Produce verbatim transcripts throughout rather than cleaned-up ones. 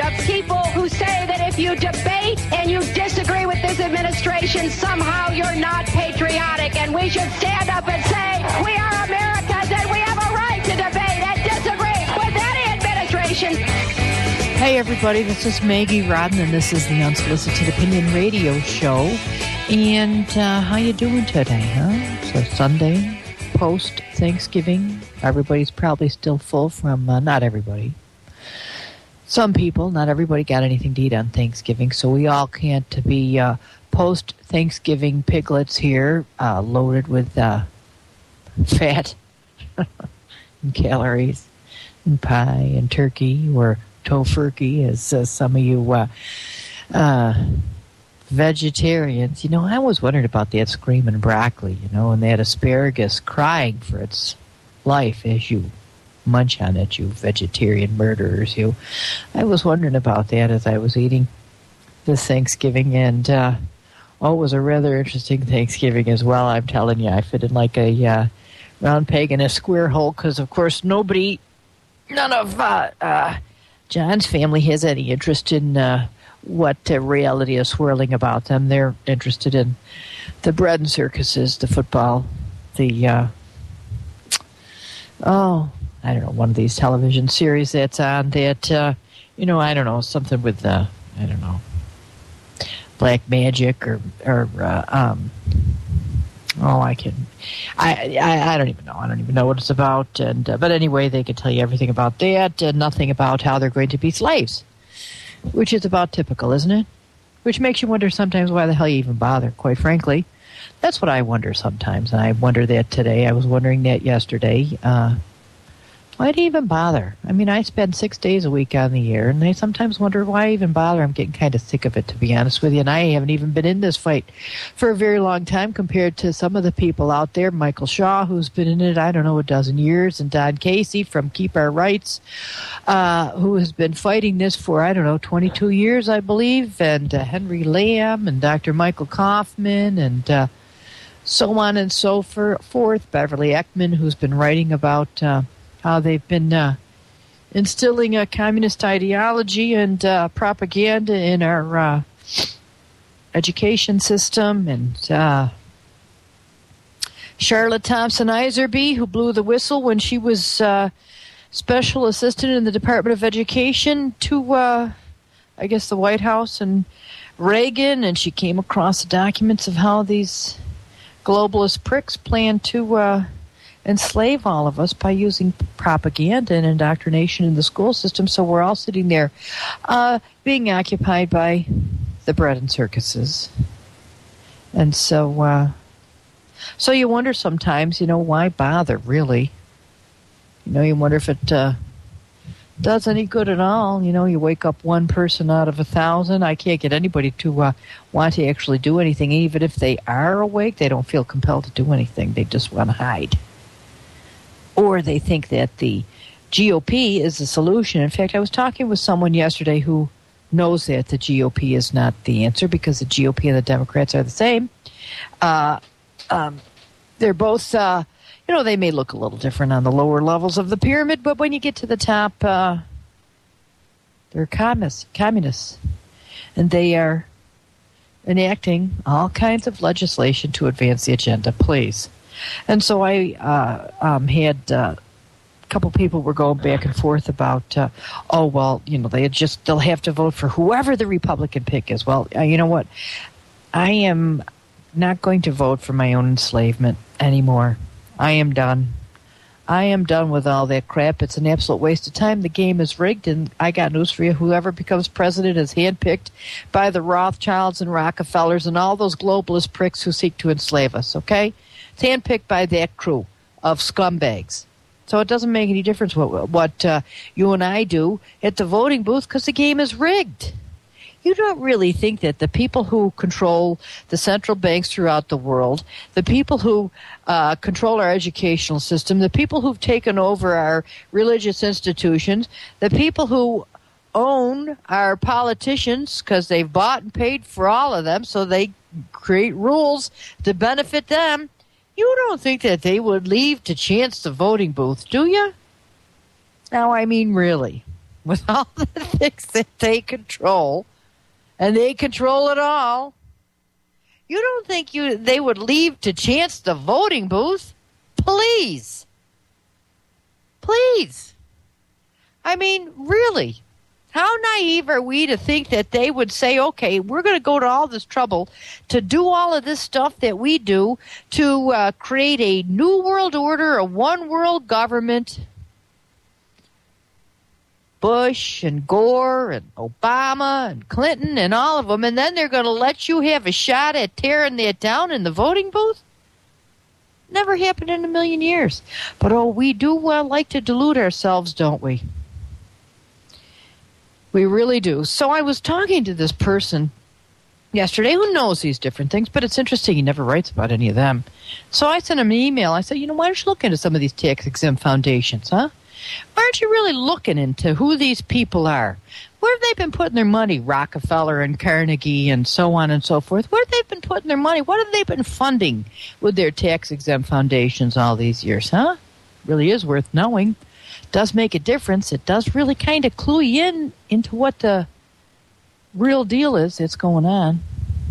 of people who say that if you debate and you disagree with this administration, somehow you're not patriotic. And we should stand up and say, we are Americans and we have a right to debate and disagree with any administration. Hey, everybody, this is Maggie Rodden, and this is the Unsolicited Opinion Radio Show. And uh, how you doing today, huh? So Sunday, post-Thanksgiving. Everybody's probably still full from, uh, not everybody. Some people, not everybody got anything to eat on Thanksgiving, so we all can't be uh, post-Thanksgiving piglets here, uh, loaded with uh, fat and calories and pie and turkey, or tofurkey, as uh, some of you uh, uh, vegetarians. You know, I was wondering about that screaming broccoli, you know, and that asparagus crying for its life as you munch on it, you vegetarian murderers, you. I was wondering about that as I was eating this Thanksgiving, and uh, oh, it was a rather interesting Thanksgiving as well, I'm telling you. I fit in like a uh, round peg in a square hole, because, of course, nobody, none of uh, uh, John's family has any interest in uh, what uh, reality is swirling about them. They're interested in the bread and circuses, the football, the, uh, oh, I don't know, one of these television series that's on that, uh, you know, I don't know, something with, uh, I don't know, black magic or, or uh, um, oh, I can, I, I I don't even know. I don't even know what it's about. And uh, but anyway, they can tell you everything about that and nothing about how they're going to be slaves, which is about typical, isn't it? Which makes you wonder sometimes why the hell you even bother, quite frankly. That's what I wonder sometimes, and I wonder that today. I was wondering that yesterday. Uh, why do you even bother? I mean, I spend six days a week on the air, and I sometimes wonder why I even bother. I'm getting kind of sick of it, to be honest with you, and I haven't even been in this fight for a very long time compared to some of the people out there. Michael Shaw, who's been in it, I don't know, a dozen years, and Don Casey from Keep Our Rights, uh, who has been fighting this for, I don't know, twenty-two years, I believe, and uh, Henry Lamb, and Doctor Michael Kaufman, and uh, so on and so forth. Beverly Eckman, who's been writing about uh, how they've been uh, instilling a communist ideology and uh, propaganda in our uh, education system, and uh, Charlotte Thompson Iserby, who blew the whistle when she was uh, special assistant in the Department of Education to, uh, I guess, the White House and Reagan, and she came across the documents of how these globalist pricks plan to uh, enslave all of us by using propaganda and indoctrination in the school system. So we're all sitting there uh, being occupied by the bread and circuses. And so uh, so you wonder sometimes, you know, why bother, really? You know, you wonder if it uh, does any good at all. You know, you wake up one person out of a thousand. I can't get anybody to uh, want to actually do anything. Even if they are awake, they don't feel compelled to do anything. They just want to hide. Or they think that the G O P is the solution. In fact, I was talking with someone yesterday who knows that the G O P is not the answer, because the G O P and the Democrats are the same. Uh, um, they're both, uh, you know, they may look a little different on the lower levels of the pyramid, but when you get to the top, uh, they're communists, communists. And they are enacting all kinds of legislation to advance the agenda, please. And so I uh, um, had uh, a couple people were going back and forth about, uh, oh, well, you know, they just, they'll have to vote for whoever the Republican pick is. Well, uh, you know what? I am not going to vote for my own enslavement anymore. I am done. I am done with all that crap. It's an absolute waste of time. The game is rigged, and I got news for you. Whoever becomes president is handpicked by the Rothschilds and Rockefellers and all those globalist pricks who seek to enslave us, okay? It's handpicked by that crew of scumbags. So it doesn't make any difference what, what uh, you and I do at the voting booth, because the game is rigged. You don't really think that the people who control the central banks throughout the world, the people who uh, control our educational system, the people who've taken over our religious institutions, the people who own our politicians because they've bought and paid for all of them, so they create rules to benefit them, you don't think that they would leave to chance the voting booth, do you? Now, I mean, really. with all the things that they control, and they control it all, you don't think you they would leave to chance the voting booth? Please. Please. I mean, really. How naive are we to think that they would say, okay, we're going to go to all this trouble to do all of this stuff that we do to uh, create a new world order, a one world government. Bush and Gore and Obama and Clinton and all of them, and then they're going to let you have a shot at tearing that down in the voting booth? Never happened in a million years. But, oh, we do uh, like to delude ourselves, don't we? We really do. So I was talking to this person yesterday who knows these different things, but it's interesting. He never writes about any of them. So I sent him an email. I said, you know, why don't you look into some of these tax-exempt foundations, huh? Why aren't you really looking into who these people are? Where have they been putting their money? Rockefeller and Carnegie and so on and so forth. Where have they been putting their money? What have they been funding with their tax-exempt foundations all these years, huh? Really is worth knowing. Does make a difference. It does really kind of clue you in into what the real deal is that's going on.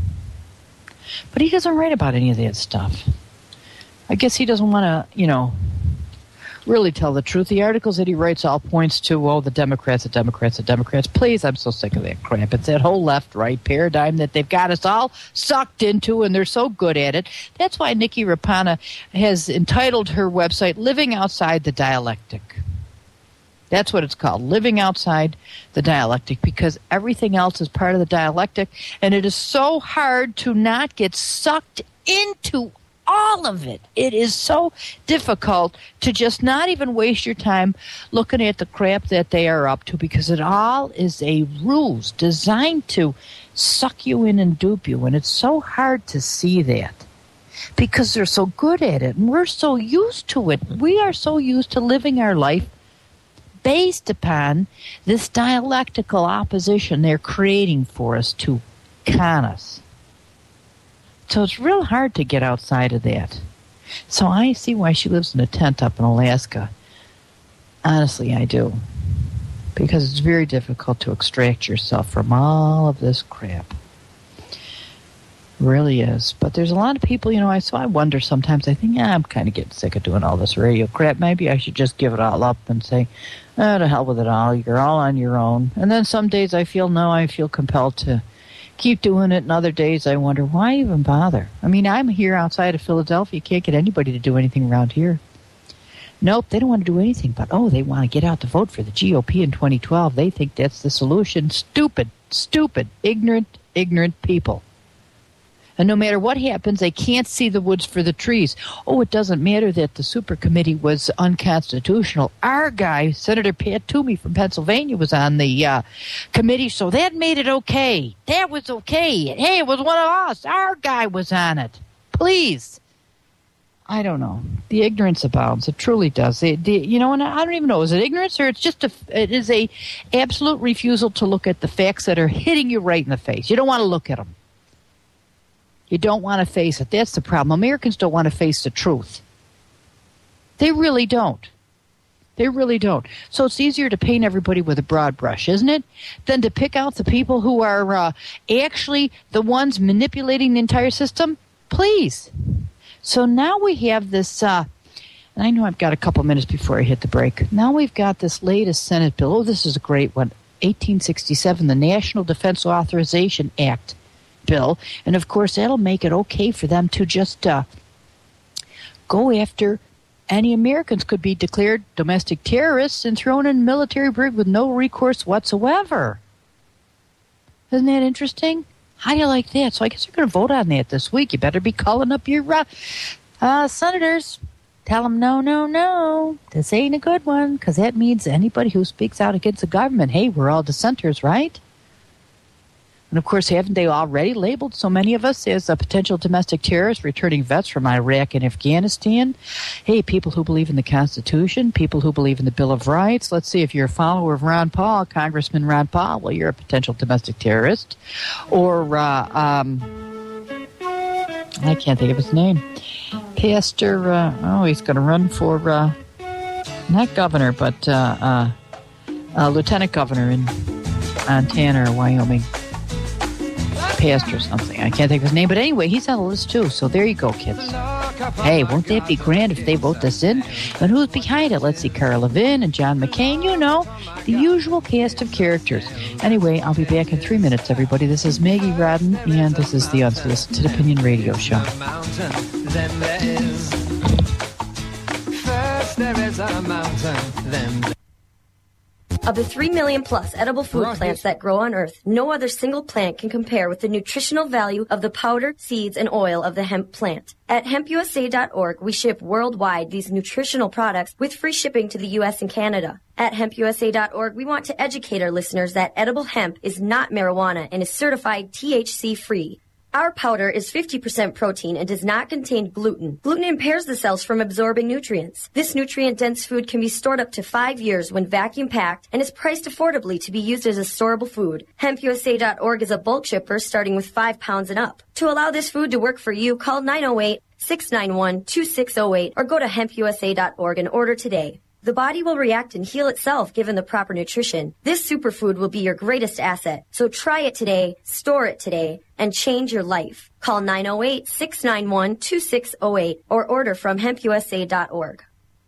But he doesn't write about any of that stuff. I guess he doesn't want to, you know, really tell the truth. The articles that he writes all points to, oh, the Democrats, the Democrats, the Democrats. Please, I'm so sick of that crap. It's that whole left-right paradigm that they've got us all sucked into, and they're so good at it. That's why Nikki Rapana has entitled her website, Living Outside the Dialectic. That's what it's called, Living Outside the Dialectic, because everything else is part of the dialectic, and it is so hard to not get sucked into all of it. It is so difficult to just not even waste your time looking at the crap that they are up to, because it all is a ruse designed to suck you in and dupe you, and it's so hard to see that because they're so good at it, and we're so used to it. We are so used to living our life based upon this dialectical opposition they're creating for us to con us. So it's real hard to get outside of that. So I see why she lives in a tent up in Alaska. Honestly, I do. Because it's very difficult to extract yourself from all of this crap. It really is. But there's a lot of people, you know, I so I wonder sometimes, I think, yeah, I'm kind of getting sick of doing all this radio crap. Maybe I should just give it all up and say, oh, to hell with it all. You're all on your own. And then some days I feel, no, I feel compelled to keep doing it, and other days I wonder, why even bother? I mean, I'm here outside of Philadelphia. You can't get anybody to do anything around here. Nope, they don't want to do anything, but, oh, they want to get out to vote for the G O P in twenty twelve. They think that's the solution. Stupid, stupid, ignorant, ignorant people. And no matter what happens, they can't see the woods for the trees. Oh, it doesn't matter that the super committee was unconstitutional. Our guy, Senator Pat Toomey from Pennsylvania, was on the uh, committee, so that made it okay. That was okay. Hey, it was one of us. Our guy was on it. Please. I don't know. The ignorance abounds. It truly does. The, the, you know, and I don't even know. Is it ignorance, or it's just a? It is a absolute refusal to look at the facts that are hitting you right in the face. You don't want to look at them. You don't want to face it. That's the problem. Americans don't want to face the truth. They really don't. They really don't. So it's easier to paint everybody with a broad brush, isn't it, than to pick out the people who are uh, actually the ones manipulating the entire system? Please. So now we have this, uh, and I know I've got a couple minutes before I hit the break. Now we've got this latest Senate bill. Oh, this is a great one. eighteen sixty-seven, the National Defense Authorization Act bill, and of course that'll make it okay for them to just uh, go after any Americans could be declared domestic terrorists and thrown in military brig with no recourse whatsoever. Isn't that interesting? How do you like that? So I guess you're going to vote on that this week. You better be calling up your uh, uh, senators. Tell them, no, no, no, this ain't a good one, because that means anybody who speaks out against the government, hey, we're all dissenters, right? And, of course, haven't they already labeled so many of us as a potential domestic terrorists, returning vets from Iraq and Afghanistan? Hey, people who believe in the Constitution, people who believe in the Bill of Rights. Let's see, if you're a follower of Ron Paul, Congressman Ron Paul, well, you're a potential domestic terrorist. Or, uh, um, I can't think of his name. Pastor, uh, oh, he's going to run for, uh, not governor, but uh, uh, uh, lieutenant governor in Montana or Wyoming. Passed or something. I can't think of his name. But anyway, he's on the list too. So there you go, kids. Hey, won't that be grand if they vote this in? But who's behind it? Let's see, Cara Levin and John McCain. You know, the usual cast of characters. Anyway, I'll be back in three minutes, everybody. This is Maggie Rodden, and this is the Unsolicited Opinion Radio Show. Then there is. First there is a mountain, then there Of the three million plus edible food plants that grow on Earth, no other single plant can compare with the nutritional value of the powder, seeds, and oil of the hemp plant. At hemp U S A dot org, we ship worldwide these nutritional products with free shipping to the U S and Canada. At hemp U S A dot org, we want to educate our listeners that edible hemp is not marijuana and is certified T H C-free. Our powder is fifty percent protein and does not contain gluten. Gluten impairs the cells from absorbing nutrients. This nutrient-dense food can be stored up to five years when vacuum-packed and is priced affordably to be used as a storable food. hemp U S A dot org is a bulk shipper starting with five pounds and up. To allow this food to work for you, call nine oh eight, six nine one, two six oh eight or go to hemp U S A dot org and order today. The body will react and heal itself given the proper nutrition. This superfood will be your greatest asset. So try it today, store it today, and change your life. Call nine oh eight, six nine one, two six oh eight or order from hemp U S A dot org.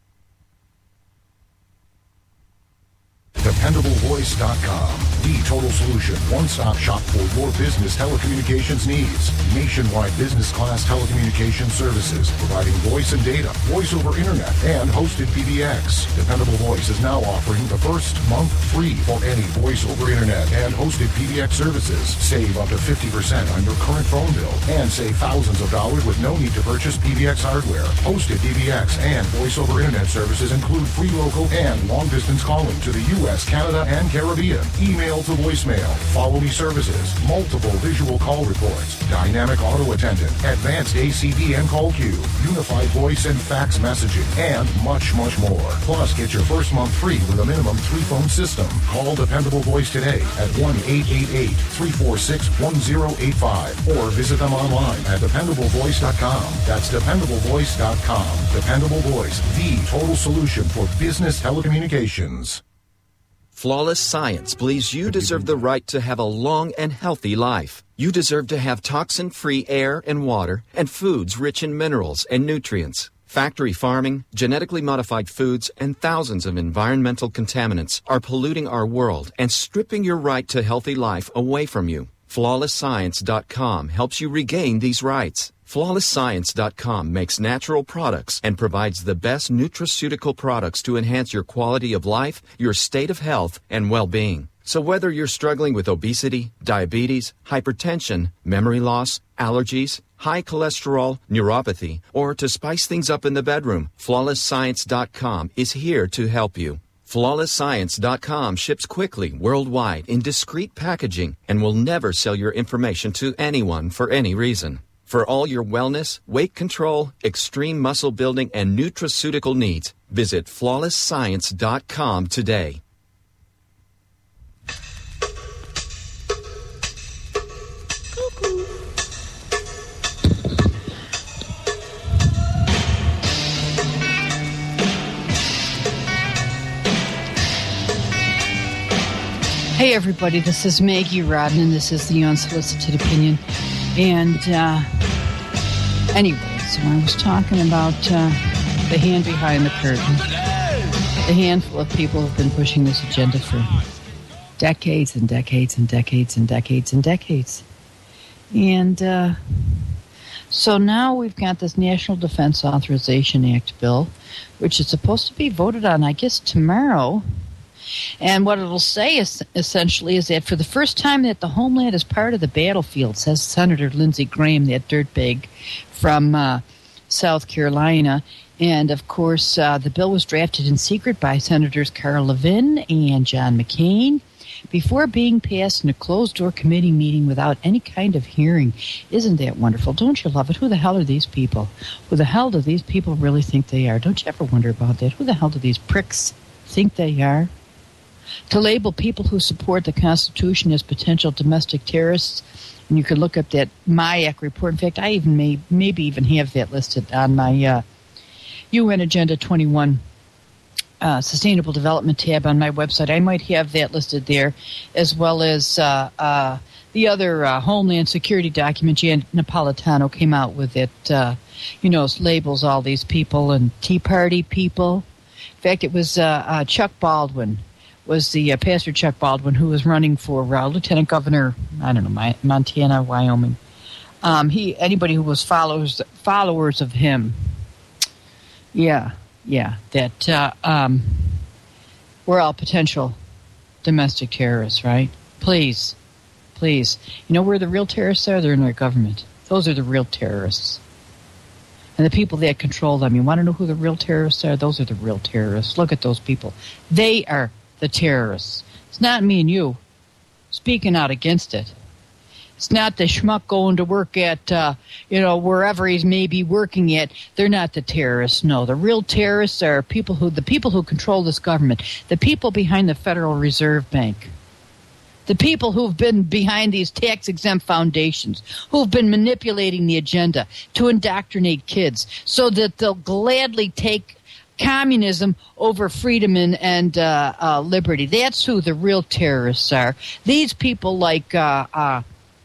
Dependable Voice dot com, the total solution, one-stop shop for your business telecommunications needs. Nationwide business class telecommunications services, providing voice and data, voice over internet, and hosted P B X. Dependable Voice is now offering the first month free for any voice over internet and hosted P B X services. Save up to fifty percent on your current phone bill and save thousands of dollars with no need to purchase P B X hardware. Hosted P B X and voice over internet services include free local and long-distance calling to the U S, Canada, and Caribbean. Email to voicemail, follow me services, multiple visual call reports, dynamic auto attendant, advanced A C D and call queue, unified voice and fax messaging, and much, much more. Plus, get your first month free with a minimum three-phone system. Call Dependable Voice today at one eight eight eight, three four six, one zero eight five or visit them online at dependable voice dot com. That's dependable voice dot com. Dependable Voice, the total solution for business telecommunications. Flawless Science believes you deserve the right to have a long and healthy life. You deserve to have toxin-free air and water and foods rich in minerals and nutrients. Factory farming, genetically modified foods, and thousands of environmental contaminants are polluting our world and stripping your right to healthy life away from you. flawless science dot com helps you regain these rights. flawless science dot com makes natural products and provides the best nutraceutical products to enhance your quality of life, your state of health, and well-being. So whether you're struggling with obesity, diabetes, hypertension, memory loss, allergies, high cholesterol, neuropathy, or to spice things up in the bedroom, flawless science dot com is here to help you. flawless science dot com ships quickly worldwide in discreet packaging and will never sell your information to anyone for any reason. For all your wellness, weight control, extreme muscle building, and nutraceutical needs, visit flawless science dot com today. Hey everybody, this is Maggie Rodden, and this is the Unsolicited Opinion. And uh, anyway, so I was talking about uh, the hand behind the curtain. The handful of people have been pushing this agenda for decades and decades and decades and decades and decades. And uh, so now we've got this National Defense Authorization Act bill, which is supposed to be voted on, I guess, tomorrow. And what it'll say is, essentially is that for the first time that the homeland is part of the battlefield, says Senator Lindsey Graham, that dirtbag from uh, South Carolina. And, of course, uh, the bill was drafted in secret by Senators Cara Levin and John McCain before being passed in a closed-door committee meeting without any kind of hearing. Isn't that wonderful? Don't you love it? Who the hell are these people? Who the hell do these people really think they are? Don't you ever wonder about that? Who the hell do these pricks think they are? To label people who support the Constitution as potential domestic terrorists, and you can look up that MIAC report. In fact, I even may maybe even have that listed on my uh, U N Agenda twenty-one uh, Sustainable Development tab on my website. I might have that listed there, as well as uh, uh, the other uh, Homeland Security document Jan Napolitano came out with. It, uh, you know, labels all these people and Tea Party people. In fact, it was uh, uh, Chuck Baldwin, was the uh, Pastor Chuck Baldwin, who was running for uh, Lieutenant Governor, I don't know, my, Montana, Wyoming. Um, he anybody who was followers followers of him, yeah, yeah, that uh, um, we're all potential domestic terrorists, right? Please, please, you know where the real terrorists are? They're in our government. Those are the real terrorists. And the people that control them, you want to know who the real terrorists are? Those are the real terrorists. Look at those people. They are the terrorists. It's not me and you speaking out against it. It's not the schmuck going to work at, uh, you know, wherever he's maybe working at. They're not the terrorists. No, the real terrorists are people who, the people who control this government, the people behind the Federal Reserve Bank. The people who've been behind these tax-exempt foundations, who've been manipulating the agenda to indoctrinate kids so that they'll gladly take communism over freedom and, and uh, uh, liberty. That's who the real terrorists are. These people like uh, uh,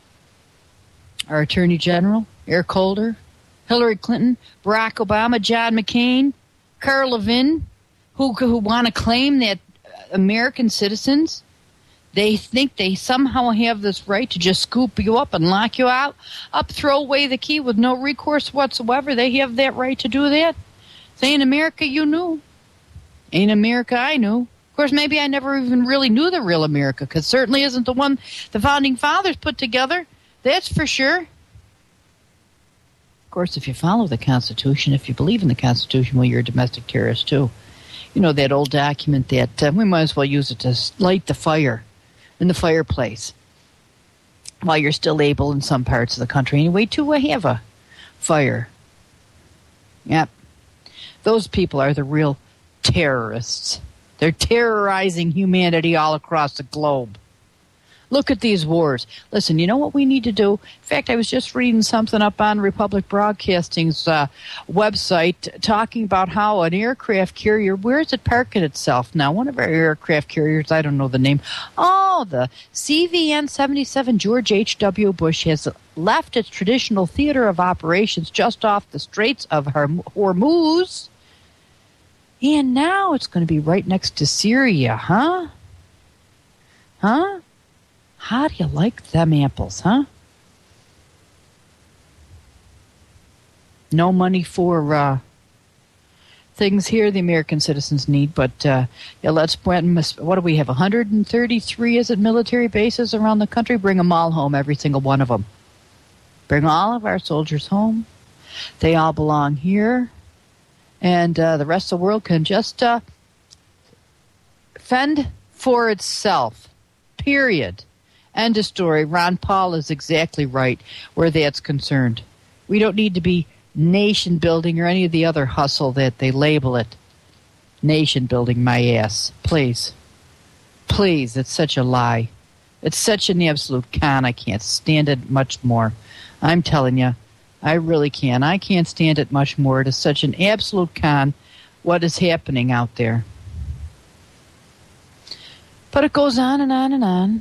our Attorney General, Eric Holder, Hillary Clinton, Barack Obama, John McCain, Carl Levin, who, who want to claim that American citizens, they think they somehow have this right to just scoop you up and lock you out, up, throw away the key with no recourse whatsoever. They have that right to do that. Say, in America, you knew. Ain't America, I knew. Of course, maybe I never even really knew the real America, because certainly isn't the one the Founding Fathers put together. That's for sure. Of course, if you follow the Constitution, if you believe in the Constitution, well, you're a domestic terrorist, too. You know, that old document that uh, we might as well use it to light the fire in the fireplace while you're still able in some parts of the country anyway to uh, have a fire. Yep. Those people are the real terrorists. They're terrorizing humanity all across the globe. Look at these wars. Listen, you know what we need to do? In fact, I was just reading something up on Republic Broadcasting's uh, website talking about how an aircraft carrier, where is it parking itself now? One of our aircraft carriers, I don't know the name. Oh, the C V N seventy-seven George H W. Bush has left its traditional theater of operations just off the Straits of Hormuz. And now it's going to be right next to Syria, huh? Huh? How do you like them apples, huh? No money for uh, things here the American citizens need, but uh, yeah, let's, what do we have, one hundred thirty-three, is it, military bases around the country? Bring them all home, every single one of them. Bring all of our soldiers home. They all belong here. And uh, the rest of the world can just uh, fend for itself, period. End of story. Ron Paul is exactly right where that's concerned. We don't need to be nation building or any of the other hustle that they label it. Nation building, my ass. Please. Please, it's such a lie. It's such an absolute con. I can't stand it much more. I'm telling you, I really can. I can't stand it much more. It is such an absolute con what is happening out there. But it goes on and on and on.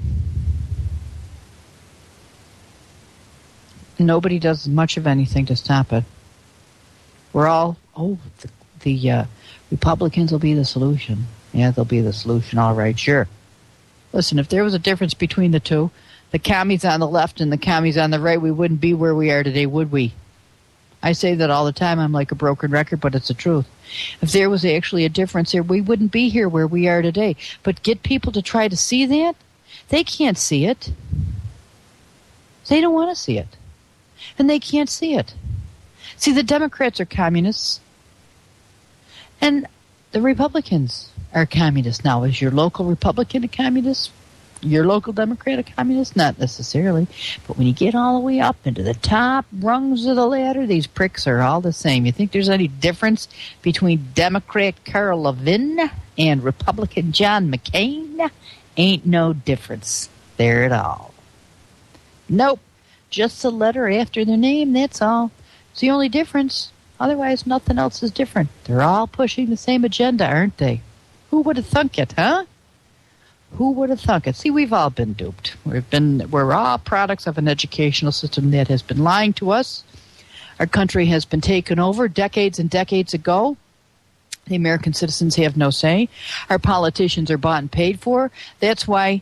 Nobody does much of anything to stop it. We're all, oh, the, the uh, Republicans will be the solution. Yeah, they'll be the solution. All right, sure. Listen, if there was a difference between the two, the commies on the left and the commies on the right, we wouldn't be where we are today, would we? I say that all the time. I'm like a broken record, but it's the truth. If there was actually a difference there, we wouldn't be here where we are today. But get people to try to see that? They can't see it. They don't want to see it. And they can't see it. See, the Democrats are communists. And the Republicans are communists. Now, is your local Republican a communist? Your local Democrat a communist? Not necessarily. But when you get all the way up into the top rungs of the ladder, these pricks are all the same. You think there's any difference between Democrat Carl Levin and Republican John McCain? Ain't no difference there at all. Nope. Just a letter after their name, that's all. It's the only difference. Otherwise, nothing else is different. They're all pushing the same agenda, aren't they? Who would have thunk it, huh? Who would have thunk it? See, we've all been duped. We've been, we're all products of an educational system that has been lying to us. Our country has been taken over decades and decades ago. The American citizens have no say. Our politicians are bought and paid for. That's why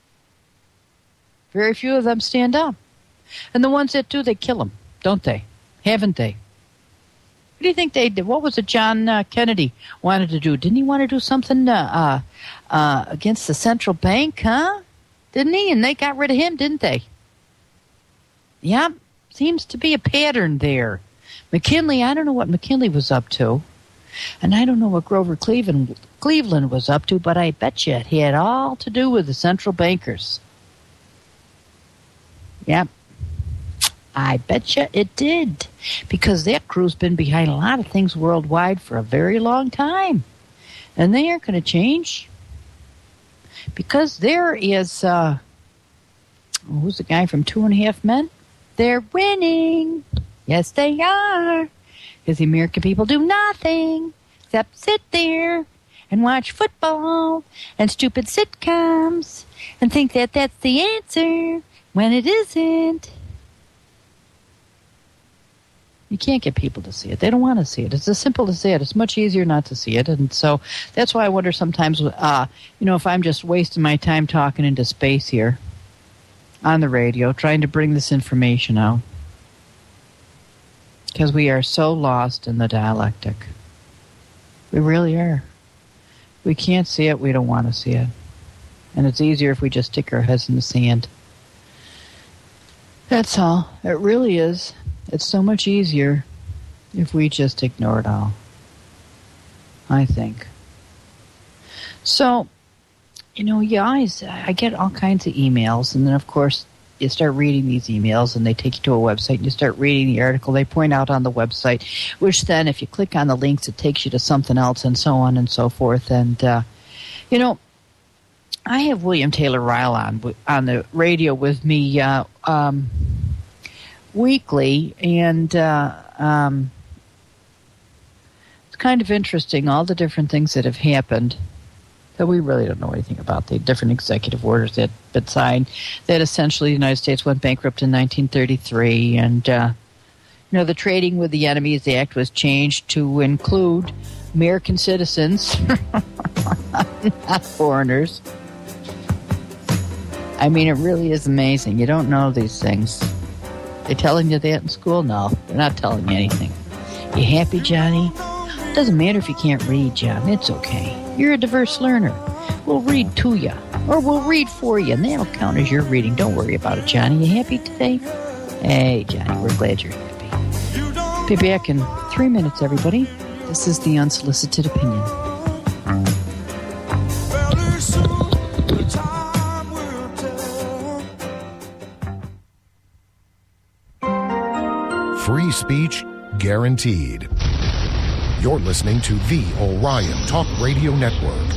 very few of them stand up. And the ones that do, they kill them, don't they? Haven't they? What do you think they did? What was it John uh, Kennedy wanted to do? Didn't he want to do something uh, uh, uh, against the central bank, huh? Didn't he? And they got rid of him, didn't they? Yeah, seems to be a pattern there. McKinley, I don't know what McKinley was up to. And I don't know what Grover Cleveland, Cleveland was up to, but I bet you it had all to do with the central bankers. Yep. I bet you it did. Because that crew's been behind a lot of things worldwide for a very long time. And they aren't going to change. Because there is, uh, who's the guy from Two and a Half Men? They're winning. Yes, they are. Because the American people do nothing except sit there and watch football and stupid sitcoms and think that that's the answer when it isn't. You can't get people to see it. They don't want to see it. It's as simple as that. It's much easier not to see it. And so that's why I wonder sometimes, uh, you know, if I'm just wasting my time talking into space here on the radio, trying to bring this information out. Because we are so lost in the dialectic. We really are. We can't see it. We don't want to see it. And it's easier if we just stick our heads in the sand. That's all. It really is. It's so much easier if we just ignore it all. I think. So, you know, you always, I get all kinds of emails, and then, of course, you start reading these emails, and they take you to a website, and you start reading the article they point out on the website, which then, if you click on the links, it takes you to something else, and so on and so forth. And, uh, you know, I have William Taylor Ryle on, on the radio with me uh, um, weekly, and uh, um, it's kind of interesting, all the different things that have happened that we really don't know anything about, the different executive orders that have been signed, that essentially the United States went bankrupt in nineteen thirty-three, and uh, you know, the Trading with the Enemies Act was changed to include American citizens, not foreigners. I mean, it really is amazing. You don't know these things. They telling you that in school? No, they're not telling you anything. You happy, Johnny? Doesn't matter if you can't read, John. It's okay. You're a diverse learner. We'll read to you, or we'll read for you, and that'll count as your reading. Don't worry about it, Johnny. You happy today? Hey, Johnny, we're glad you're happy. Be back in three minutes, everybody. This is the Unsolicited Opinion. Free speech guaranteed. You're listening to the Orion Talk Radio Network.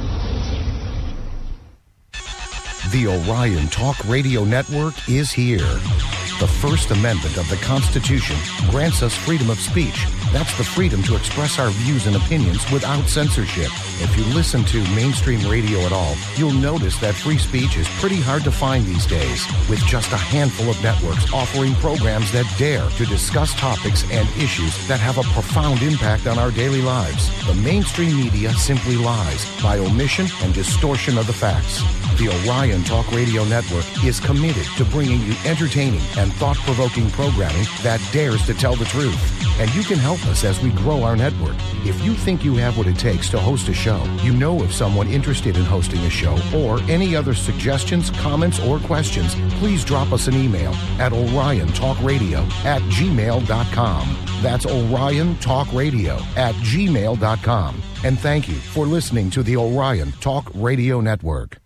The Orion Talk Radio Network is here. The First Amendment of the Constitution grants us freedom of speech. That's the freedom to express our views and opinions without censorship. If you listen to mainstream radio at all, you'll notice that free speech is pretty hard to find these days, with just a handful of networks offering programs that dare to discuss topics and issues that have a profound impact on our daily lives. The mainstream media simply lies by omission and distortion of the facts. The Orion Talk Radio Network is committed to bringing you entertaining and thought-provoking programming that dares to tell the truth. And you can help us as we grow our network. If you think you have what it takes to host a show, you know of someone interested in hosting a show, or any other suggestions, comments, or questions, please drop us an email at orion talk radio at gmail dot com. That's orion talk radio at gmail dot com. And thank you for listening to the Orion Talk Radio Network.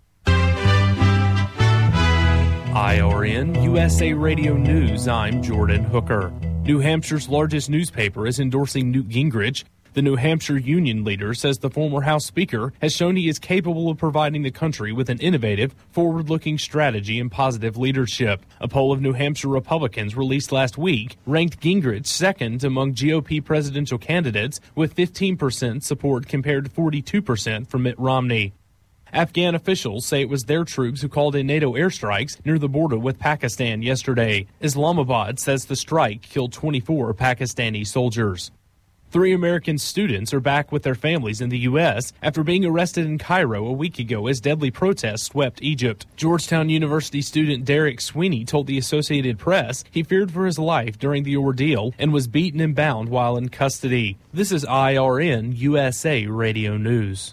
I R N U S A Radio News, I'm Jordan Hooker. New Hampshire's largest newspaper is endorsing Newt Gingrich. The New Hampshire union leader says the former House Speaker has shown he is capable of providing the country with an innovative, forward-looking strategy and positive leadership. A poll of New Hampshire Republicans released last week ranked Gingrich second among G O P presidential candidates with fifteen percent support compared to forty-two percent from Mitt Romney. Afghan officials say it was their troops who called in NATO airstrikes near the border with Pakistan yesterday. Islamabad says the strike killed twenty-four Pakistani soldiers. Three American students are back with their families in the U S after being arrested in Cairo a week ago as deadly protests swept Egypt. Georgetown University student Derek Sweeney told the Associated Press he feared for his life during the ordeal and was beaten and bound while in custody. This is I R N U S A Radio News.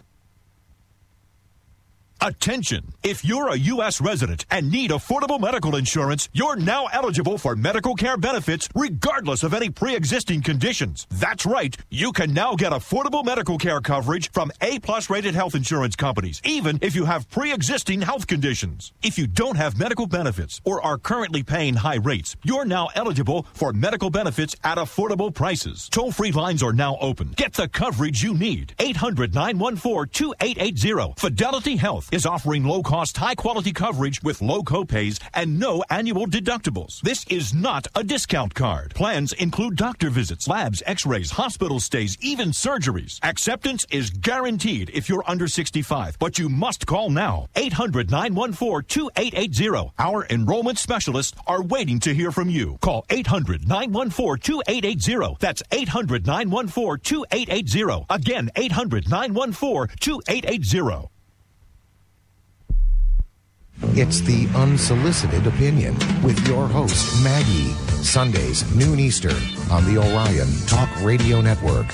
Attention! If you're a U S resident and need affordable medical insurance, you're now eligible for medical care benefits regardless of any pre-existing conditions. That's right. You can now get affordable medical care coverage from A-plus rated health insurance companies, even if you have pre-existing health conditions. If you don't have medical benefits or are currently paying high rates, you're now eligible for medical benefits at affordable prices. Toll-free lines are now open. Get the coverage you need. eight hundred, nine one four, two eight eight zero. Fidelity Health is offering low-cost, high-quality coverage with low copays and no annual deductibles. This is not a discount card. Plans include doctor visits, labs, x-rays, hospital stays, even surgeries. Acceptance is guaranteed if you're under sixty-five, but you must call now. eight hundred, nine one four, two eight eight zero. Our enrollment specialists are waiting to hear from you. Call eight hundred, nine one four, two eight eight zero. That's eight hundred, nine one four, two eight eight zero. Again, eight hundred, nine one four, two eight eight zero. It's the Unsolicited Opinion with your host, Maggie. Sundays, noon Eastern, on the Orion Talk Radio Network.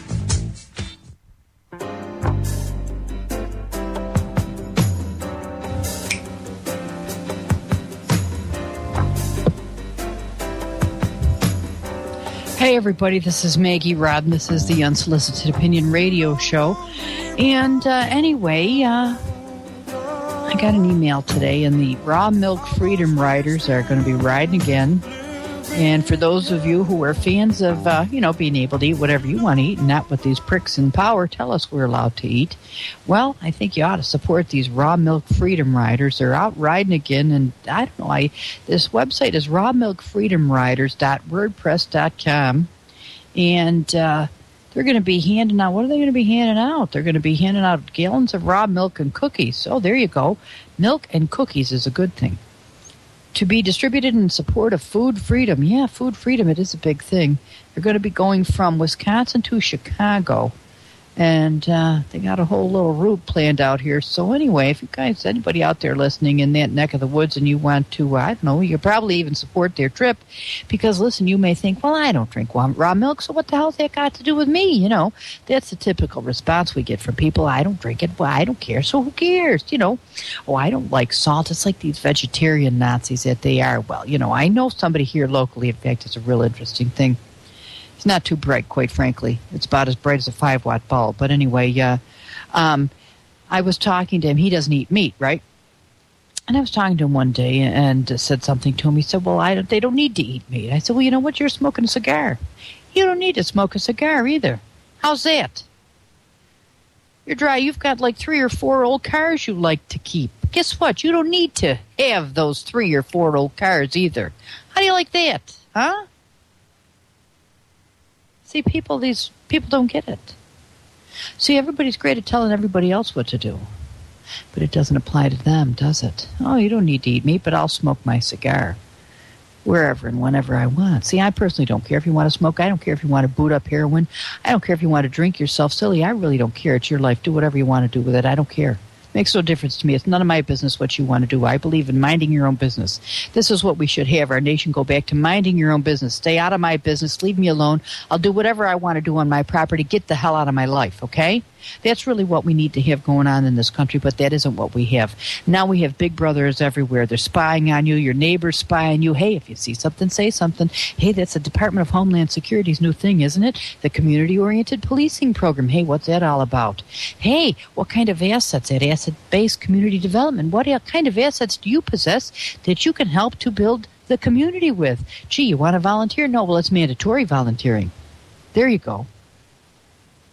Hey everybody, this is Maggie Rod, and this is the Unsolicited Opinion Radio Show. And uh, anyway, uh, I got an email today, and the Raw Milk Freedom Riders are going to be riding again. And for those of you who are fans of, uh, you know, being able to eat whatever you want to eat and not what these pricks in power tell us we're allowed to eat, well, I think you ought to support these Raw Milk Freedom Riders. They're out riding again, and I don't know, I, this website is raw milk freedom riders dot wordpress dot com, and uh, they're going to be handing out, what are they going to be handing out? They're going to be handing out gallons of raw milk and cookies. So there you go. Milk and cookies is a good thing. To be distributed in support of food freedom. Yeah, food freedom, it is a big thing. They're going to be going from Wisconsin to Chicago. And uh, they got a whole little route planned out here. So anyway, if you guys, anybody out there listening in that neck of the woods and you want to, uh, I don't know, you could probably even support their trip. Because, listen, you may think, well, I don't drink raw milk, so what the hell's that got to do with me? You know, that's the typical response we get from people. I don't drink it. Well, I don't care, so who cares? You know, oh, I don't like salt. It's like these vegetarian Nazis that they are. Well, you know, I know somebody here locally. In fact, it's a real interesting thing. It's not too bright, quite frankly. It's about as bright as a five-watt bulb. But anyway, uh, um, I was talking to him. He doesn't eat meat, right? And I was talking to him one day and uh, said something to him. He said, well, I don't, they don't need to eat meat. I said, well, you know what? You're smoking a cigar. You don't need to smoke a cigar either. How's that? You're dry. You've got like three or four old cars you like to keep. Guess what? You don't need to have those three or four old cars either. How do you like that? Huh? See, people, these people don't get it. See, everybody's great at telling everybody else what to do. But it doesn't apply to them, does it? Oh, you don't need to eat meat, but I'll smoke my cigar wherever and whenever I want. See, I personally don't care if you want to smoke. I don't care if you want to boot up heroin. I don't care if you want to drink yourself silly. I really don't care. It's your life. Do whatever you want to do with it. I don't care. Makes no difference to me. It's none of my business what you want to do. I believe in minding your own business. This is what we should have our nation go back to, minding your own business. Stay out of my business. Leave me alone. I'll do whatever I want to do on my property. Get the hell out of my life, okay? That's really what we need to have going on in this country, but that isn't what we have. Now we have big brothers everywhere. They're spying on you. Your neighbors spy on you. Hey, if you see something, say something. Hey, that's the Department of Homeland Security's new thing, isn't it? The community-oriented policing program. Hey, what's that all about? Hey, what kind of assets? That asset-based community development. What kind of assets do you possess that you can help to build the community with? Gee, you want to volunteer? No, well, it's mandatory volunteering. There you go.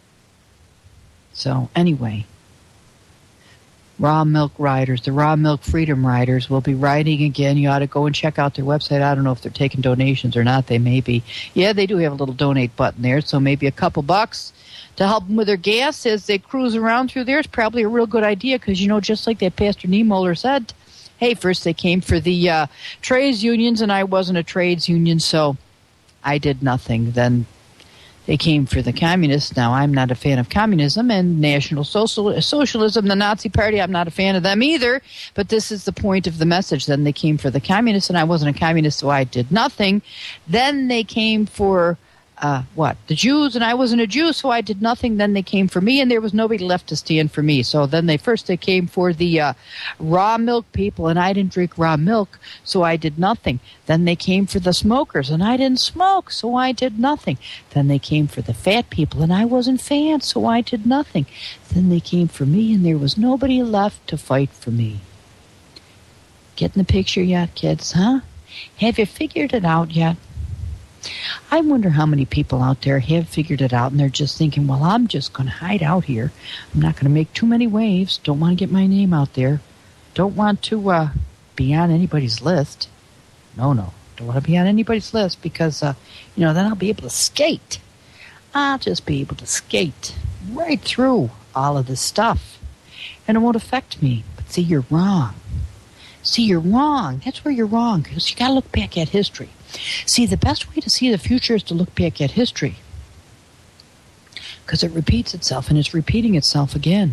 So, anyway, Raw Milk Riders, the Raw Milk Freedom Riders will be riding again. You ought to go and check out their website. I don't know if they're taking donations or not. They may be. Yeah, they do have a little donate button there, so maybe a couple bucks to help them with their gas as they cruise around through there is probably a real good idea because, you know, just like that Pastor Niemöller said, hey, first they came for the uh, trades unions, and I wasn't a trades union, so I did nothing. Then they came for the communists. Now, I'm not a fan of communism and National Social- Socialism, the Nazi Party. I'm not a fan of them either, but this is the point of the message. Then they came for the communists, and I wasn't a communist, so I did nothing. Then they came for... Uh, what? The Jews, and I wasn't a Jew, so I did nothing. Then they came for me, and there was nobody left to stand for me. So then they first they came for the uh, raw milk people, and I didn't drink raw milk, so I did nothing. Then they came for the smokers, and I didn't smoke, so I did nothing. Then they came for the fat people, and I wasn't fat, so I did nothing. Then they came for me, and there was nobody left to fight for me. Getting the picture yet, kids, huh? Have you figured it out yet? I wonder how many people out there have figured it out and they're just thinking, well, I'm just going to hide out here. I'm not going to make too many waves. Don't want to get my name out there. Don't want to uh, be on anybody's list. No, no. Don't want to be on anybody's list because, uh, you know, then I'll be able to skate. I'll just be able to skate right through all of this stuff. And it won't affect me. But see, you're wrong. See, you're wrong. That's where you're wrong because you got to look back at history. See, the best way to see the future is to look back at history because it repeats itself, and it's repeating itself again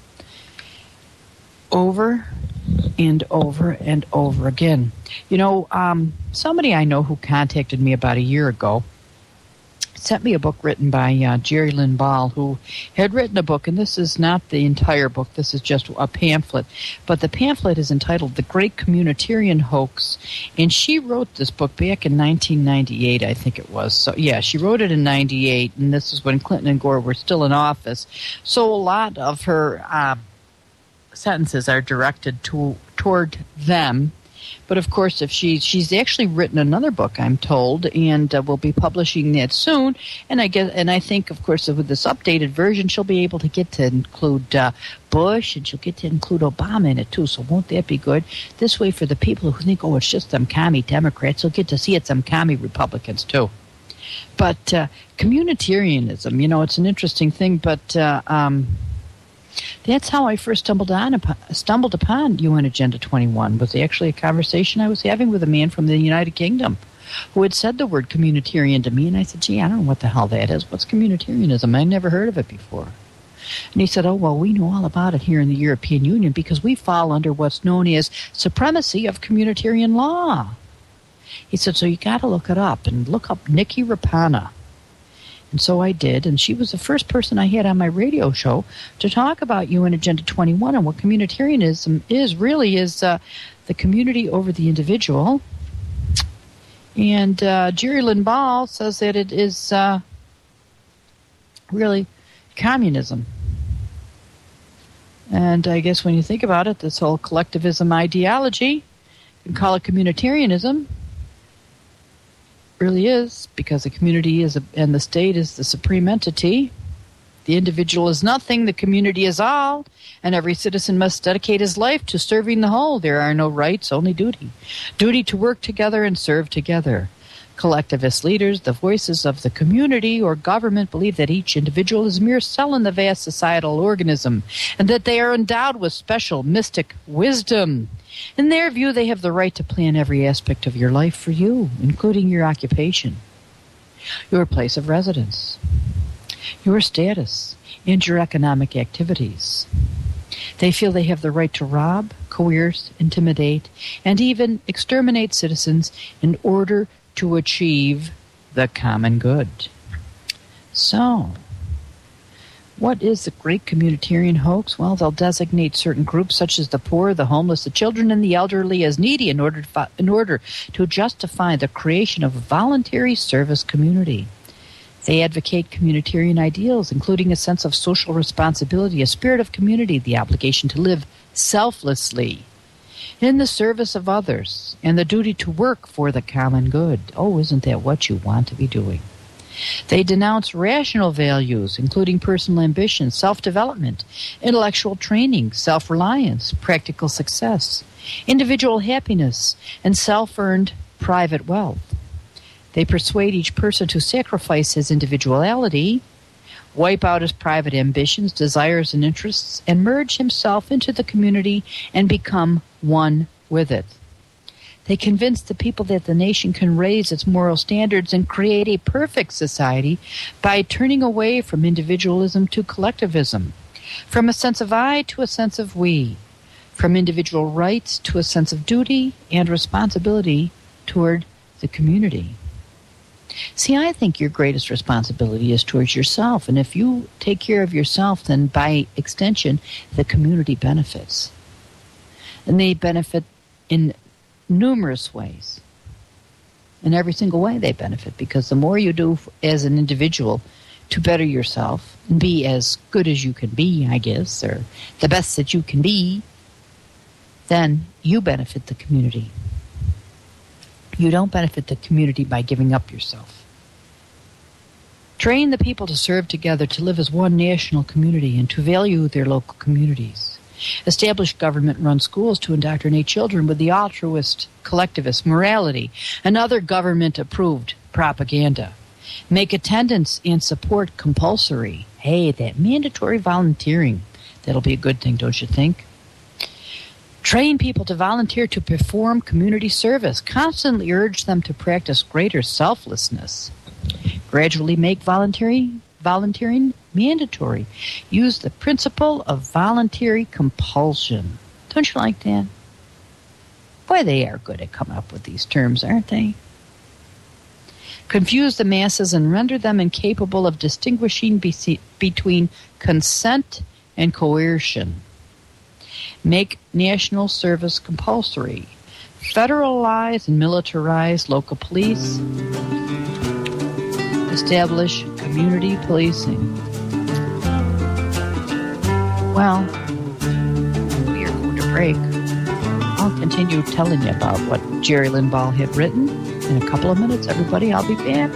over and over and over again. You know, um, somebody I know who contacted me about a year ago sent me a book written by uh, Jerry Lynn Ball, who had written a book, and this is not the entire book, this is just a pamphlet, but the pamphlet is entitled The Great Communitarian Hoax, and she wrote this book back in nineteen ninety-eight, I think it was. So, yeah, she wrote it in ninety-eight, and this is when Clinton and Gore were still in office. So a lot of her uh, sentences are directed to, toward them. But, of course, if she she's actually written another book, I'm told, and uh, will be publishing that soon. And I guess, and I think, of course, with this updated version, she'll be able to get to include uh, Bush, and she'll get to include Obama in it, too. So won't that be good? This way, for the people who think, oh, it's just them commie Democrats, they'll get to see it's some commie Republicans, too. But uh, communitarianism, you know, it's an interesting thing, but... Uh, um, That's how I first stumbled on upon, stumbled upon U N Agenda twenty-one. Was actually a conversation I was having with a man from the United Kingdom who had said the word communitarian to me, and I said, gee, I don't know what the hell that is. What's communitarianism? I never heard of it before. And he said, oh, well, we know all about it here in the European Union because we fall under what's known as supremacy of communitarian law. He said, so you got to look it up, and look up Nikki Rapana. And so I did, and she was the first person I had on my radio show to talk about U N Agenda twenty-one and what communitarianism is, really is uh, the community over the individual. And uh, Jerry Lynn Ball says that it is uh, really communism. And I guess when you think about it, this whole collectivism ideology, you can call it communitarianism, really is, because the community is a, and the state is the supreme entity. The individual is nothing, the community is all, and every citizen must dedicate his life to serving the whole. There are no rights, only duty. Duty to work together and serve together. Collectivist leaders, the voices of the community or government, believe that each individual is a mere cell in the vast societal organism, and that they are endowed with special mystic wisdom. In their view, they have the right to plan every aspect of your life for you, including your occupation, your place of residence, your status, and your economic activities. They feel they have the right to rob, coerce, intimidate, and even exterminate citizens in order to achieve the common good. So, what is the great communitarian hoax? Well, they'll designate certain groups such as the poor, the homeless, the children, and the elderly as needy in order to, in order to justify the creation of a voluntary service community. They advocate communitarian ideals, including a sense of social responsibility, a spirit of community, the obligation to live selflessly in the service of others, and the duty to work for the common good. Oh, isn't that what you want to be doing? They denounce rational values, including personal ambition, self-development, intellectual training, self-reliance, practical success, individual happiness, and self-earned private wealth. They persuade each person to sacrifice his individuality, wipe out his private ambitions, desires, and interests, and merge himself into the community and become one with it. They convince the people that the nation can raise its moral standards and create a perfect society by turning away from individualism to collectivism, from a sense of I to a sense of we, from individual rights to a sense of duty and responsibility toward the community. See, I think your greatest responsibility is towards yourself, and if you take care of yourself, then by extension, the community benefits. And they benefit in numerous ways. In every single way they benefit, because the more you do as an individual to better yourself and be as good as you can be, I guess, or the best that you can be, then you benefit the community. You don't benefit the community by giving up yourself. Train the people to serve together, to live as one national community, and to value their local communities. Establish government-run schools to indoctrinate children with the altruist, collectivist morality and other government-approved propaganda. Make attendance and support compulsory. Hey, that mandatory volunteering, that'll be a good thing, don't you think? Train people to volunteer to perform community service. Constantly urge them to practice greater selflessness. Gradually make volunteering volunteering mandatory. Use the principle of voluntary compulsion. Don't you like that? Boy, they are good at coming up with these terms, aren't they? Confuse the masses and render them incapable of distinguishing be- between consent and coercion. Make national service compulsory. Federalize and militarize local police. Establish community policing. Well, we are going to break. I'll continue telling you about what Jerry Linval had written in a couple of minutes. Everybody, I'll be back.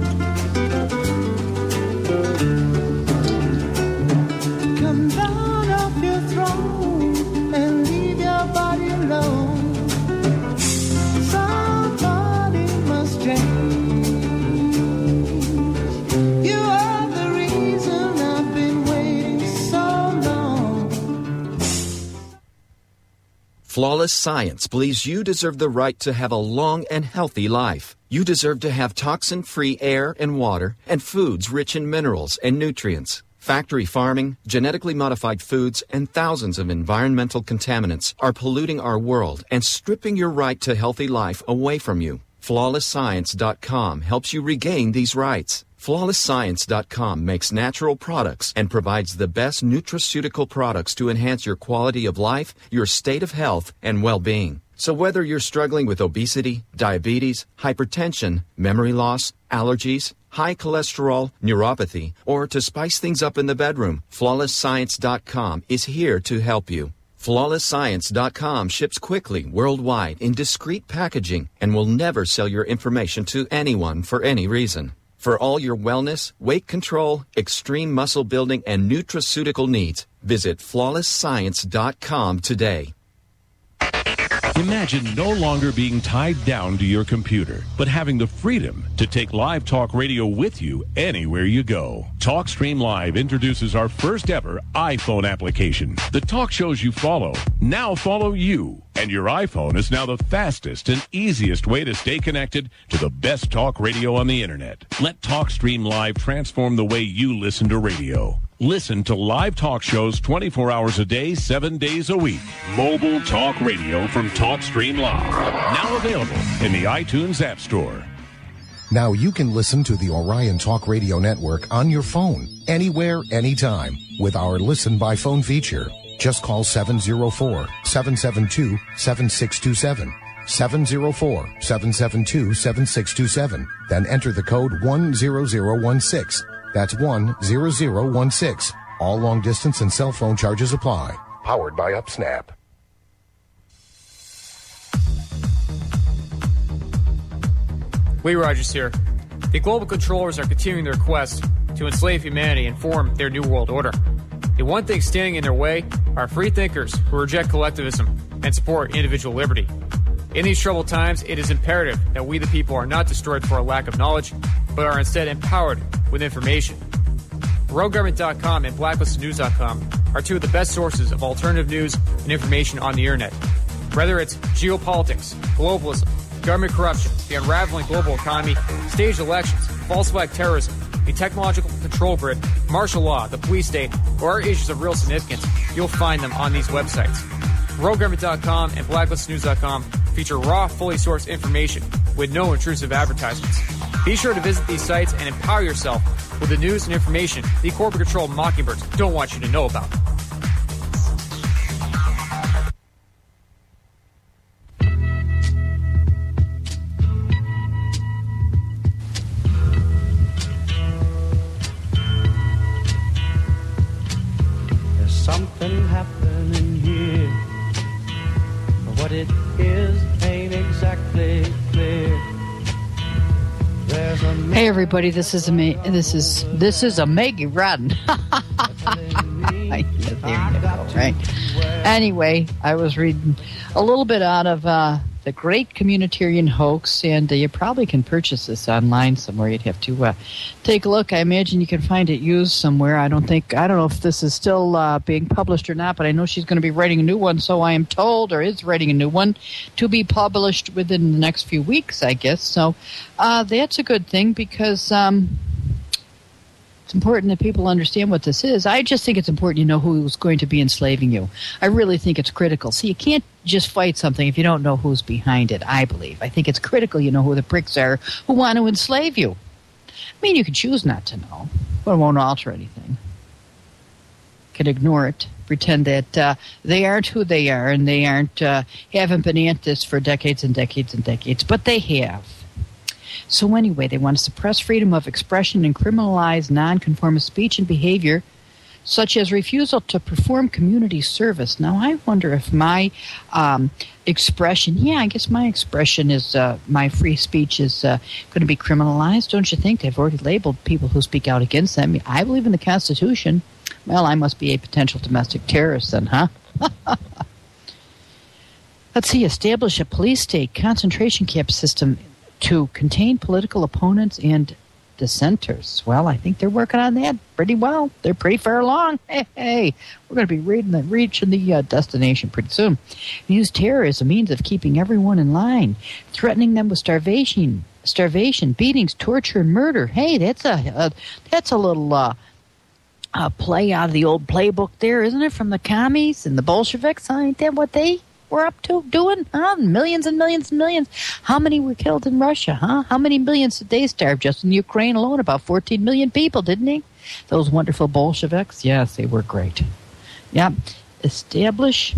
Come down off your throne and leave your body alone. Somebody must change. Flawless Science believes you deserve the right to have a long and healthy life. You deserve to have toxin-free air and water and foods rich in minerals and nutrients. Factory farming, genetically modified foods, and thousands of environmental contaminants are polluting our world and stripping your right to healthy life away from you. Flawless Science dot com helps you regain these rights. Flawless Science dot com makes natural products and provides the best nutraceutical products to enhance your quality of life, your state of health, and well-being. So whether you're struggling with obesity, diabetes, hypertension, memory loss, allergies, high cholesterol, neuropathy, or to spice things up in the bedroom, Flawless Science dot com is here to help you. Flawless Science dot com ships quickly worldwide in discreet packaging and will never sell your information to anyone for any reason. For all your wellness, weight control, extreme muscle building, and nutraceutical needs, visit Flawless Science dot com today. Imagine no longer being tied down to your computer, but having the freedom to take live talk radio with you anywhere you go. TalkStream Live introduces our first ever iPhone application. The talk shows you follow now follow you, and your iPhone is now the fastest and easiest way to stay connected to the best talk radio on the internet. Let TalkStream Live transform the way you listen to radio. Listen to live talk shows twenty-four hours a day, seven days a week. Mobile talk radio from TalkStream Live. Now available in the iTunes App Store. Now you can listen to the Orion Talk Radio Network on your phone, anywhere, anytime, with our Listen by Phone feature. Just call seven oh four, seven seven two, seven six two seven. seven oh four, seven seven two, seven six two seven. Then enter the code one zero zero one six. That's one zero zero one six. All long distance and cell phone charges apply. Powered by UpSnap. Lee Rogers here. The global controllers are continuing their quest to enslave humanity and form their new world order. The one thing standing in their way are free thinkers who reject collectivism and support individual liberty. In these troubled times, it is imperative that we the people are not destroyed for a lack of knowledge, but are instead empowered with information. rogue government dot com and blacklisted news dot com are two of the best sources of alternative news and information on the internet. Whether it's geopolitics, globalism, government corruption, the unraveling global economy, staged elections, false flag terrorism, the technological control grid, martial law, the police state, or issues of real significance, you'll find them on these websites. rogue government dot com and blacklisted news dot com feature raw, fully sourced information with no intrusive advertisements. Be sure to visit these sites and empower yourself with the news and information the corporate-controlled mockingbirds don't want you to know about. There's something happening here. What it is ain't exactly clear. Hey everybody, this is a Ma- this is this is a Maggie Rodden. There you go, right? Anyway, I was reading a little bit out of uh, The Great Communitarian Hoax, and uh, you probably can purchase this online somewhere. You'd have to uh, take a look. I imagine you can find it used somewhere. I don't think I don't know if this is still uh, being published or not, but I know she's going to be writing a new one, so I am told, or is writing a new one to be published within the next few weeks, I guess. So uh, that's a good thing because um, it's important that people understand what this is. I just think it's important you know who's going to be enslaving you. I really think it's critical. See, you can't just fight something if you don't know who's behind it, I believe. I think it's critical you know who the pricks are who want to enslave you. I mean, you can choose not to know, but it won't alter anything. You can ignore it, pretend that uh, they aren't who they are, and they aren't uh, haven't been at this for decades and decades and decades, but they have. So anyway, they want to suppress freedom of expression and criminalize nonconformist speech and behavior, such as refusal to perform community service. Now, I wonder if my um, expression, yeah, I guess my expression is, uh, my free speech is uh, going to be criminalized. Don't you think? They've already labeled people who speak out against them. I believe in the Constitution. Well, I must be a potential domestic terrorist then, huh? Let's see, establish a police state concentration camp system to contain political opponents and dissenters. Well, I think they're working on that pretty well. They're pretty far along. Hey, hey we're going to be reading the, reaching the uh, destination pretty soon. Use terror as a means of keeping everyone in line, threatening them with starvation, starvation, beatings, torture, and murder. Hey, that's a, a that's a little uh, uh, play out of the old playbook there, isn't it? From the commies and the Bolsheviks. Huh? Ain't that what they were up to doing? Huh? Millions and millions and millions. How many were killed in Russia? Huh? How many millions did they starve just in Ukraine alone? About fourteen million people, didn't they? Those wonderful Bolsheviks. Yes, they were great. Yeah. Establish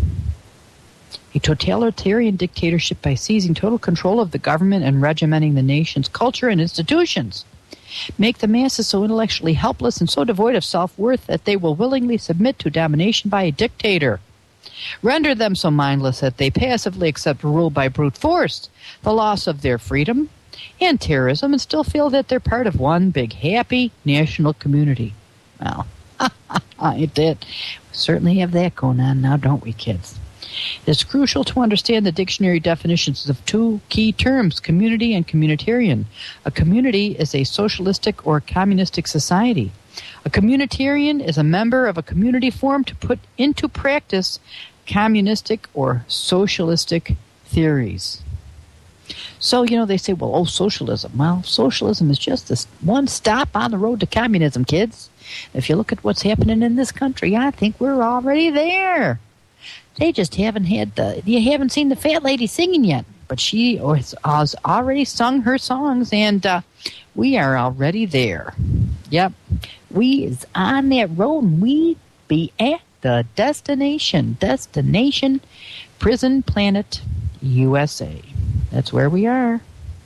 a totalitarian dictatorship by seizing total control of the government and regimenting the nation's culture and institutions. Make the masses so intellectually helpless and so devoid of self-worth that they will willingly submit to domination by a dictator. Render them so mindless that they passively accept rule by brute force, the loss of their freedom, and terrorism, and still feel that they're part of one big, happy national community. Well, ain't that? We certainly have that going on now, don't we, kids? It's crucial to understand the dictionary definitions of two key terms, community and communitarian. A community is a socialistic or communistic society. A communitarian is a member of a community formed to put into practice communistic or socialistic theories. So, you know, they say, well, oh, socialism. Well, socialism is just this one stop on the road to communism, kids. If you look at what's happening in this country, I think we're already there. They just haven't had the, you haven't seen the fat lady singing yet, but she has already sung her songs, and uh, we are already there. Yep. We is on that road, and we be at the destination. Destination, Prison Planet, U S A. That's where we are.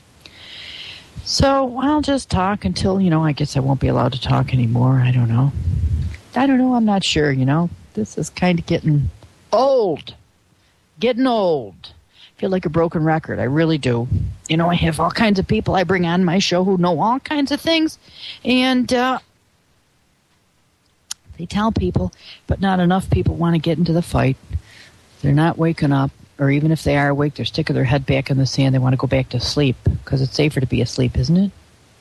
So I'll just talk until, you know, I guess I won't be allowed to talk anymore. I don't know. I don't know. I'm not sure, you know. This is kind of getting old. Getting old. feel like a broken record. I really do. You know, I have all kinds of people I bring on my show who know all kinds of things. And uh, they tell people, but not enough people want to get into the fight. They're not waking up. Or even if they are awake, they're sticking their head back in the sand. They want to go back to sleep because it's safer to be asleep, isn't it?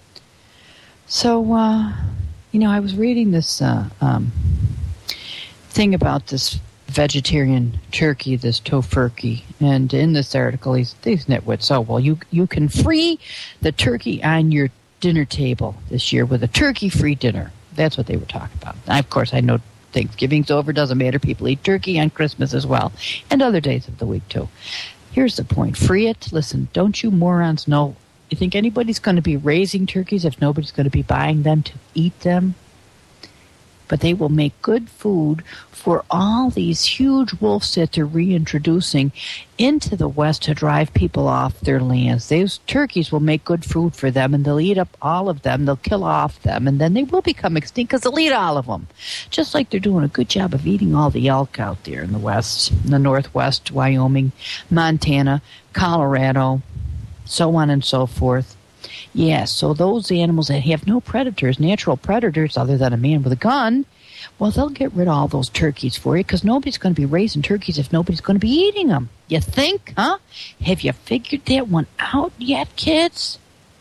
So, uh, you know, I was reading this uh, um, thing about this vegetarian turkey, this tofurkey, and in this article, these these nitwits. Oh, well, you you can free the turkey on your dinner table this year with a turkey-free dinner. That's what they were talking about. Now, of course, I know Thanksgiving's over, doesn't matter. People eat turkey on Christmas as well, and other days of the week, too. Here's the point. Free it. Listen, don't you morons know? You think anybody's going to be raising turkeys if nobody's going to be buying them to eat them? But they will make good food for all these huge wolves that they're reintroducing into the West to drive people off their lands. Those turkeys will make good food for them, and they'll eat up all of them. They'll kill off them, and then they will become extinct because they'll eat all of them. Just like they're doing a good job of eating all the elk out there in the West, in the Northwest, Wyoming, Montana, Colorado, so on and so forth. Yeah, so those animals that have no predators, natural predators other than a man with a gun, well, they'll get rid of all those turkeys for you because nobody's going to be raising turkeys if nobody's going to be eating them. You think, huh? Have you figured that one out yet, kids?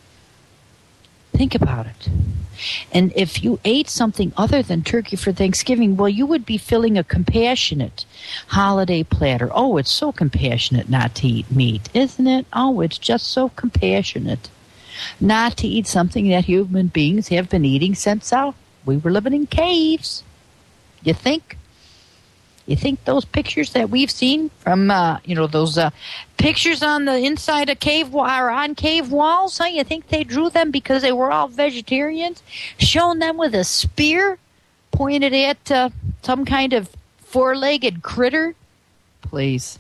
Think about it. And if you ate something other than turkey for Thanksgiving, well, you would be filling a compassionate holiday platter. Oh, it's so compassionate not to eat meat, isn't it? Oh, it's just so compassionate not to eat something that human beings have been eating since uh, we were living in caves. You think? You think those pictures that we've seen from, uh, you know, those uh, pictures on the inside of cave wa- or on cave walls, huh? You think they drew them because they were all vegetarians? Showing them with a spear pointed at uh, some kind of four-legged critter? Please.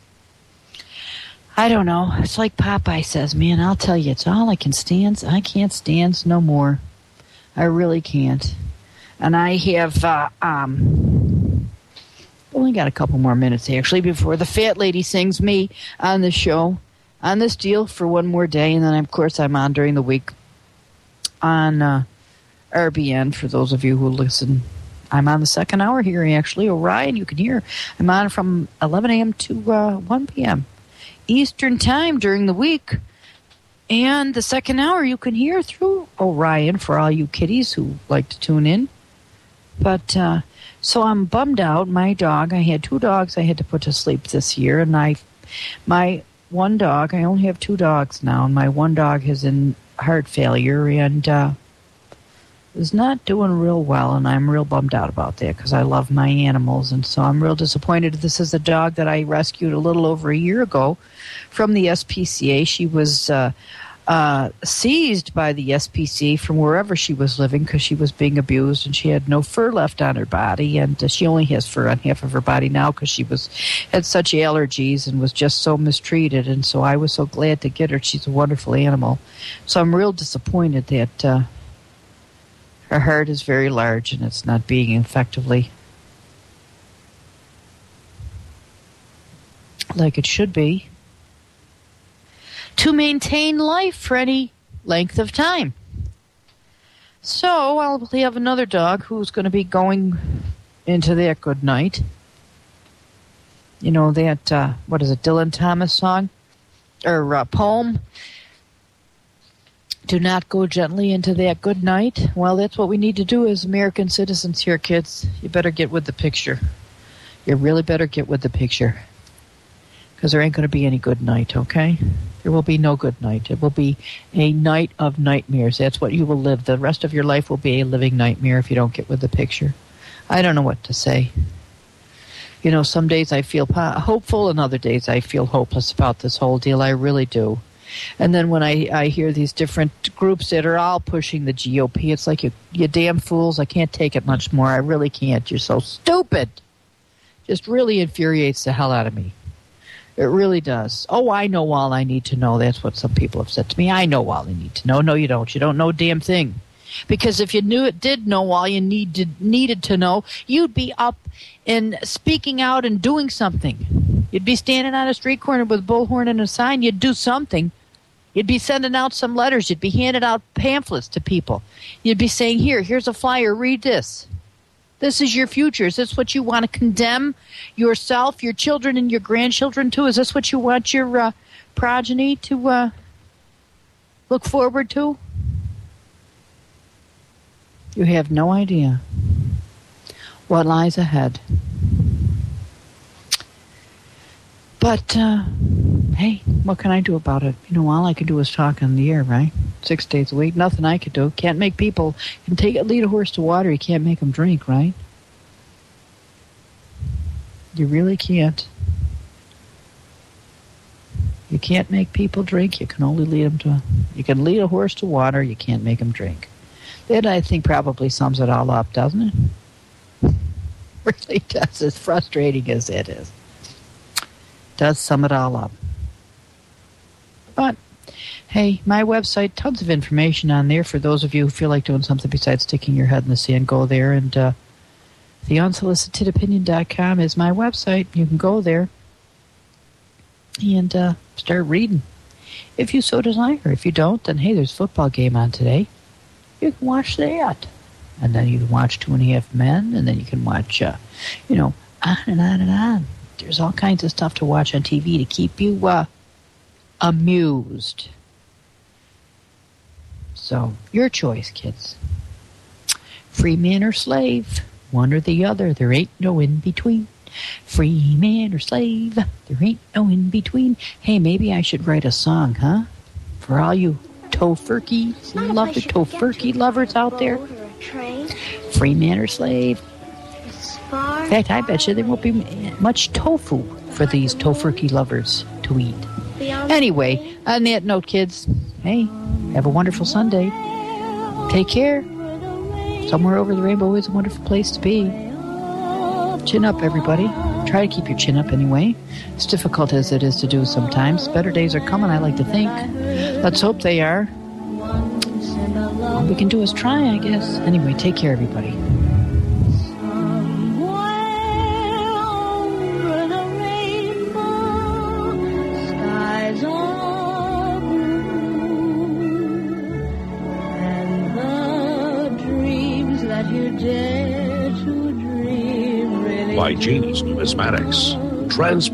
I don't know. It's like Popeye says, man, I'll tell you, it's all I can stand. I can't stand no more. I really can't. And I have uh, um, only got a couple more minutes, actually, before the fat lady sings me on the show, on this deal for one more day. And then, of course, I'm on during the week on uh, R B N, for those of you who listen. I'm on the second hour here, actually. Orion, you can hear. I'm on from eleven a.m. to uh, one p.m. Eastern Time during the week. And the second hour you can hear through Orion for all you kiddies who like to tune in. But, uh, so I'm bummed out. My dog, I had two dogs I had to put to sleep this year. And I, my one dog, I only have two dogs now. And my one dog is in heart failure and uh, is not doing real well. And I'm real bummed out about that because I love my animals. And so I'm real disappointed. This is a dog that I rescued a little over a year ago from the S P C A. She was uh, uh, seized by the S P C A from wherever she was living because she was being abused and she had no fur left on her body. And uh, she only has fur on half of her body now because she was had such allergies and was just so mistreated. And so I was so glad to get her. She's a wonderful animal. So I'm real disappointed that uh, her heart is very large and it's not being effectively like it should be to maintain life for any length of time. So I'll have another dog who's going to be going into that good night. You know, that, uh, what is it, Dylan Thomas song? Or uh, poem? Do not go gently into that good night. Well, that's what we need to do as American citizens here, kids. You better get with the picture. You really better get with the picture. Because there ain't going to be any good night, okay? There will be no good night. It will be a night of nightmares. That's what you will live. The rest of your life will be a living nightmare if you don't get with the picture. I don't know what to say. You know, some days I feel po- hopeful and other days I feel hopeless about this whole deal. I really do. And then when I, I hear these different groups that are all pushing the G O P, it's like, you, you damn fools, I can't take it much more. I really can't. You're so stupid. Just really infuriates the hell out of me. It really does. Oh, I know all I need to know. That's what some people have said to me. I know all I need to know. No, you don't. You don't know a damn thing. Because if you knew it, did know all you needed needed to know, you'd be up and speaking out and doing something. You'd be standing on a street corner with a bullhorn and a sign. You'd do something. You'd be sending out some letters. You'd be handing out pamphlets to people. You'd be saying, here, here's a flyer. Read this. This is your future. Is this what you want to condemn yourself, your children, and your grandchildren to? Is this what you want your uh, progeny to uh, look forward to? You have no idea what lies ahead. But, uh, hey, what can I do about it? You know, all I can do is talk on the air, right? Six days a week, nothing I could do. Can't make people, can take lead a horse to water, you can't make them drink, right? You really can't. You can't make people drink, you can only lead them to, you can lead a horse to water, you can't make them drink. That, I think, probably sums it all up, doesn't it? Really does, as frustrating as it is. Does sum it all up. But, hey, my website, tons of information on there for those of you who feel like doing something besides sticking your head in the sand. Go there, and uh, the unsolicited opinion dot com is my website. You can go there and uh, start reading if you so desire. If you don't, then, hey, there's a football game on today. You can watch that. And then you can watch Two and a Half Men, and then you can watch, uh, you know, on and on and on. There's all kinds of stuff to watch on T V to keep you uh, amused. So, your choice, kids. Free man or slave, one or the other, there ain't no in-between. Free man or slave, there ain't no in-between. Hey, maybe I should write a song, huh? For all you tofurkey lover, tofurkey lovers out there. Free man or slave. In fact, I bet you there won't be much tofu for these tofurkey lovers to eat. Anyway, on that note, kids, hey, have a wonderful Sunday. Take care. Somewhere over the rainbow is a wonderful place to be. Chin up, everybody. Try to keep your chin up anyway. As difficult as it is to do sometimes. Better days are coming, I like to think. Let's hope they are. All we can do is try, I guess. Anyway, take care, everybody. By Genie's Numismatics. Transport